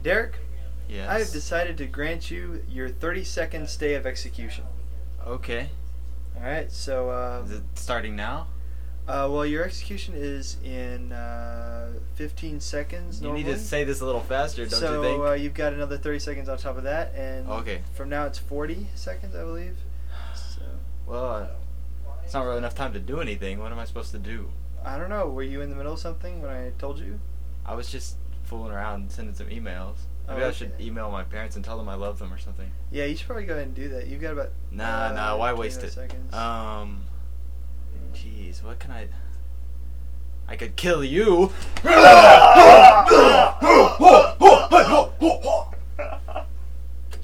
Derek, Yes. I have decided to grant you your 30-second stay of execution. Okay. All right, so Is it starting now? well, your execution is in 15 seconds. You Normally. need to say this a little faster, don't so you think? you've got another 30 seconds on top of that, and Okay. from now it's 40 seconds, I believe. So Well, it's not really enough time to do anything. What am I supposed to do? I don't know. Were you in the middle of something when I told you? I was just fooling around, sending some emails. Maybe Oh, I should okay. email my parents and tell them I love them or something. Yeah, you should probably go ahead and do that. You've got about Nah, why 20 waste it? seconds. Jeez, what can I could kill you.